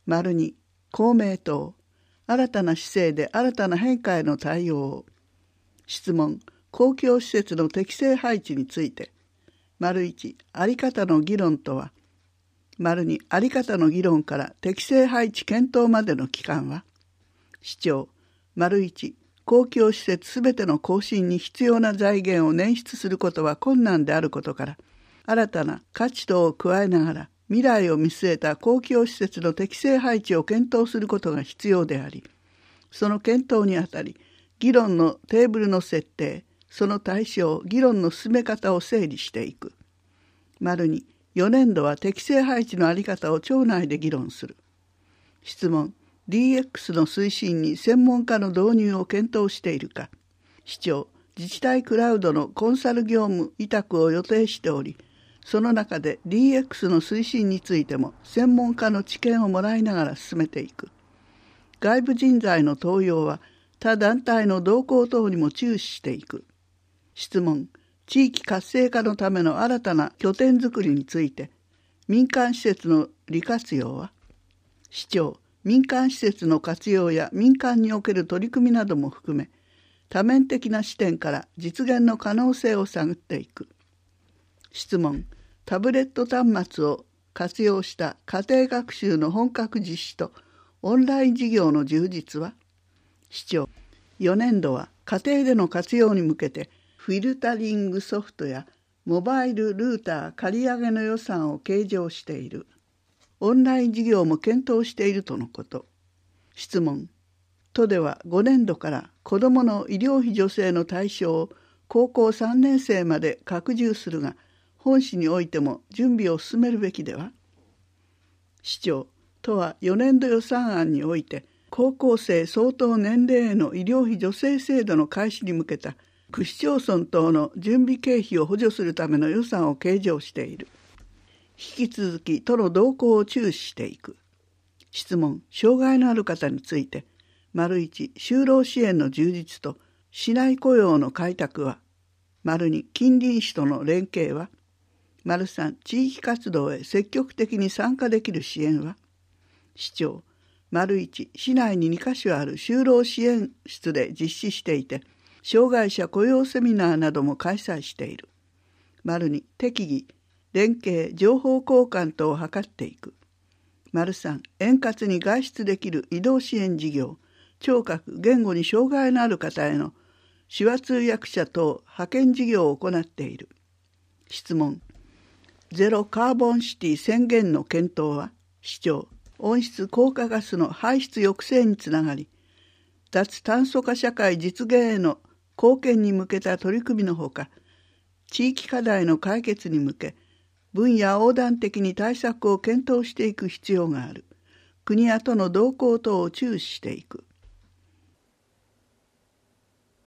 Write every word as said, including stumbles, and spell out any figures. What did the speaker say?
丸に、公明党、新たな姿勢で新たな変化への対応を。質問、公共施設の適正配置について。丸いち、あり方の議論とは。丸に、あり方の議論から適正配置検討までの期間は。市長、丸いち、公共施設すべての更新に必要な財源を捻出することは困難であることから、新たな価値等を加えながら、未来を見据えた公共施設の適正配置を検討することが必要であり、その検討にあたり、議論のテーブルの設定、その対象、議論の進め方を整理していく。丸に、よねんどは適正配置の在り方を庁内で議論する。質問、ディーエックス の推進に専門家の導入を検討しているか。市長、自治体クラウドのコンサル業務委託を予定しており、その中で ディーエックス の推進についても専門家の知見をもらいながら進めていく。外部人材の登用は他団体の動向等にも注視していく。質問、地域活性化のための新たな拠点づくりについて、民間施設の利活用は。市長、民間施設の活用や民間における取り組みなども含め、多面的な視点から実現の可能性を探っていく。質問、タブレット端末を活用した家庭学習の本格実施とオンライン授業の充実は。市長、よねんどは家庭での活用に向けてフィルタリングソフトやモバイルルーター借り上げの予算を計上している。オンライン授業も検討しているとのこと。質問、都ではごねんどから子どもの医療費助成の対象を高校さんねん生まで拡充するが、本市においても準備を進めるべきでは。市長、都はよねんど予算案において、高校生相当年齢への医療費助成制度の開始に向けた区市町村等の準備経費を補助するための予算を計上している。引き続き都の動向を注視していく。質問、障害のある方について、丸いち、就労支援の充実と市内雇用の開拓は。丸に、近隣市との連携は。丸さん、地域活動へ積極的に参加できる支援は。市長、丸いち、市内ににかしょある就労支援室で実施していて、障害者雇用セミナーなども開催している。丸に、適宜、連携、情報交換等を図っていく。丸さん、円滑に外出できる移動支援事業、聴覚、言語に障害のある方への手話通訳者等派遣事業を行っている。質問、ゼロカーボンシティ宣言の検討は。市長、温室効果ガスの排出抑制につながり、脱炭素化社会実現への貢献に向けた取り組みのほか、地域課題の解決に向け、分野横断的に対策を検討していく必要がある。国や都の動向等を注視していく。